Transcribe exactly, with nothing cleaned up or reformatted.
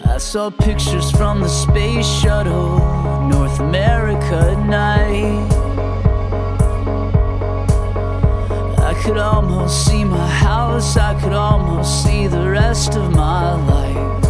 I saw pictures from the space shuttle, North America at night. I could almost see my house, I could almost see the rest of my life.